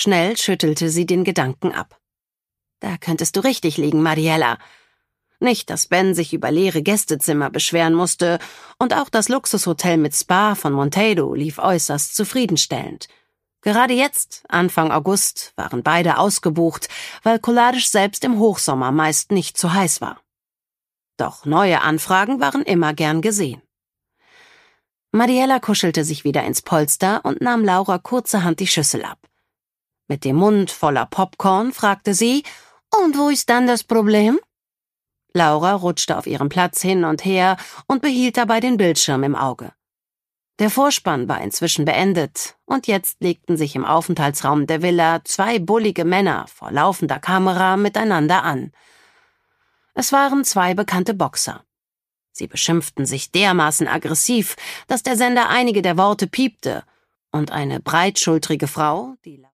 Schnell schüttelte sie den Gedanken ab. »Da könntest du richtig liegen, Mariella.« Nicht, dass Ben sich über leere Gästezimmer beschweren musste, und auch das Luxushotel mit Spa von Monteiro lief äußerst zufriedenstellend. Gerade jetzt, Anfang August, waren beide ausgebucht, weil Colares selbst im Hochsommer meist nicht zu heiß war. Doch neue Anfragen waren immer gern gesehen. Mariella kuschelte sich wieder ins Polster und nahm Laura kurzerhand die Schüssel ab. Mit dem Mund voller Popcorn fragte sie, »Und wo ist dann das Problem?« Laura rutschte auf ihrem Platz hin und her und behielt dabei den Bildschirm im Auge. Der Vorspann war inzwischen beendet, und jetzt legten sich im Aufenthaltsraum der Villa 2 bullige Männer vor laufender Kamera miteinander an. Es waren 2 bekannte Boxer. Sie beschimpften sich dermaßen aggressiv, dass der Sender einige der Worte piepte, und eine breitschultrige Frau, die